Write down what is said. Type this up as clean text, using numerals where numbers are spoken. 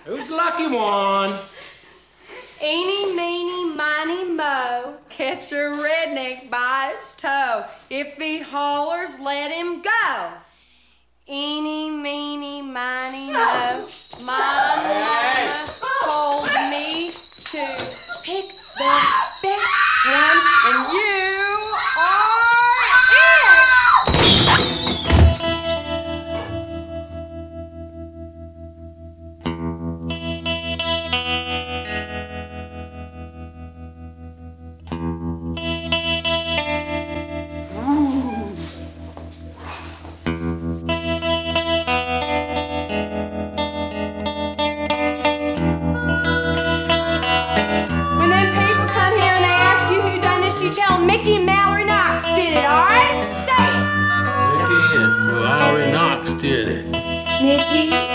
Who's the lucky one? Eeny, meeny, miny, mo. Catch a redneck by its toe. If he hollers, let him go. Eeny, meeny, miny, mo. My mama told me to pick the best one, and you are it! You tell Mickey and Mallory Knox did it, all right? Say it. Mickey and Mallory Knox did it. Mickey